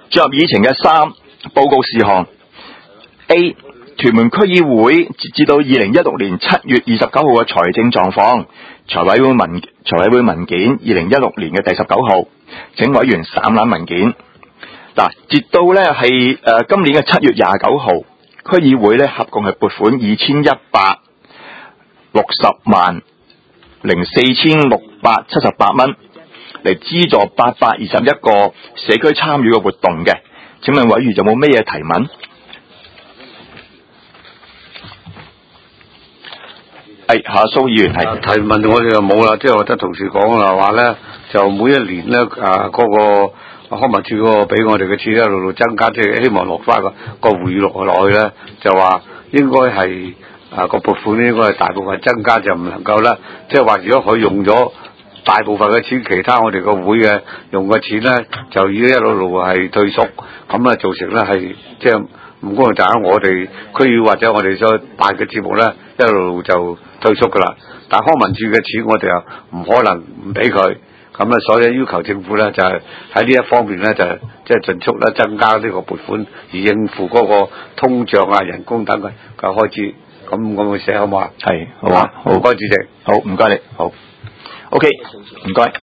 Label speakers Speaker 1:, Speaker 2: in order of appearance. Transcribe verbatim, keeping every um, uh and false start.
Speaker 1: 進入議程嘅三報告事項 A 屯門區議會截至到二零一六年七月二十九號嘅財政狀況，財委會文財委會文件二零一六年嘅第十九號，請委員省覽文件。嗱，截到咧係誒今年嘅七月廿九號，區議會咧合共係撥款二千一百六十萬零四千六百七十八蚊嚟資助八百二十一個社區參與嘅活動嘅。請問委員有冇咩嘢提問？係夏蘇議員係
Speaker 2: 提問，我哋就冇啦。即係我得同事講啦，話咧就每一年咧啊嗰個康文署嗰個俾我哋嘅錢一路路增加，即係希望落翻個個回落落去咧，就話應該係啊個撥款應該係大部分增加，就唔能夠啦。即係話如果佢用咗大部分嘅錢，其他我哋個會嘅用嘅錢咧，就已經一路路係退縮，咁啊造成咧係即係唔公平，大家我哋區議或者我哋所辦嘅節目咧，一路路就退縮噶啦。但係康文署嘅錢我哋又唔可能唔俾佢，咁啊所以要求政府咧就係喺呢一方面咧就即係盡速咧增加呢個撥款，而應付嗰個通脹啊、人工等嘅嘅開支。咁我會寫好唔好啊？
Speaker 1: 係好啊，好，
Speaker 2: 唔該主席，
Speaker 1: 好唔該你，好 ，OK，唔該。